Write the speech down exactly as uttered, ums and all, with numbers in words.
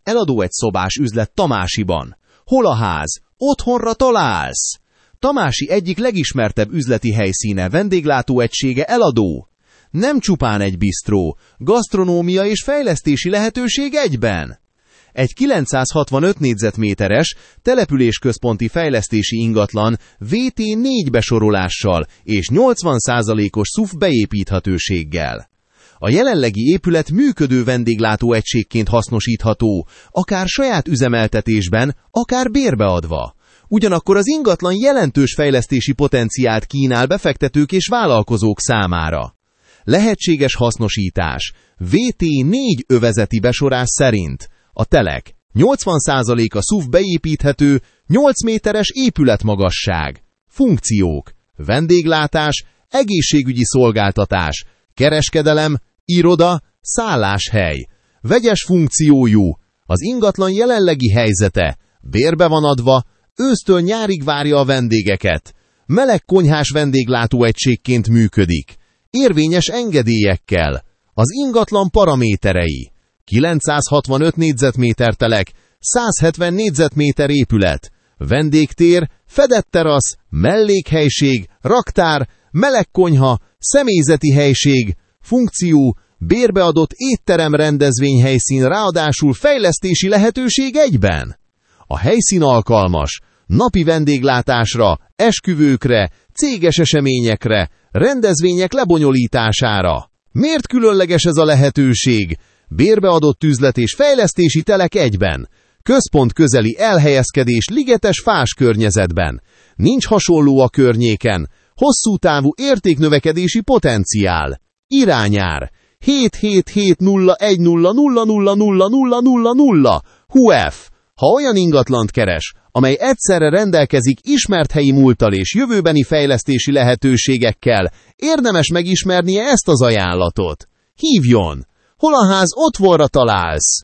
Eladó egy szobás üzlet Tamásiban. Hol a ház? Otthonra találsz! Tamási egyik legismertebb üzleti helyszíne, vendéglátóegysége eladó. Nem csupán egy bisztró, gasztronómia és fejlesztési lehetőség egyben. Egy kilencszázhatvanöt négyzetméteres, településközponti fejlesztési ingatlan vé té négy besorolással és nyolcvan százalékos szuf beépíthetőséggel. A jelenlegi épület működő vendéglátóegységként hasznosítható, akár saját üzemeltetésben, akár bérbeadva. Ugyanakkor az ingatlan jelentős fejlesztési potenciált kínál befektetők és vállalkozók számára. Lehetséges hasznosítás. vé té négy övezeti besorás szerint a telek nyolcvan százaléka szuf beépíthető, nyolc méteres épületmagasság. Funkciók: vendéglátás, egészségügyi szolgáltatás, kereskedelem, iroda, szálláshely. Vegyes funkciójú. Az ingatlan jelenlegi helyzete: bérbe van adva, ősztől nyárig várja a vendégeket. Meleg konyhás vendéglátóegységként működik. Érvényes engedélyekkel. Az ingatlan paraméterei: kilencszázhatvanöt négyzetméter telek, száz hetven négyzetméter épület, vendégtér, fedett terasz, mellékhelység, raktár, meleg konyha, személyzeti helység, funkció, bérbeadott étterem, rendezvényhelyszín, ráadásul fejlesztési lehetőség egyben. A helyszín alkalmas napi vendéglátásra, esküvőkre, céges eseményekre, rendezvények lebonyolítására. Miért különleges ez a lehetőség? Bérbeadott üzlet és fejlesztési telek egyben. Központ közeli elhelyezkedés ligetes fás környezetben. Nincs hasonló a környéken. Hosszú távú értéknövekedési potenciál. Irányár hét hét hét nulla egy nulla nulla nulla nulla nulla nulla nulla hú ef. Ha olyan ingatlant keres, amely egyszerre rendelkezik ismert helyi múlttal és jövőbeni fejlesztési lehetőségekkel, érdemes megismernie ezt az ajánlatot. Hívjon! Hol a ház, otthonra találsz!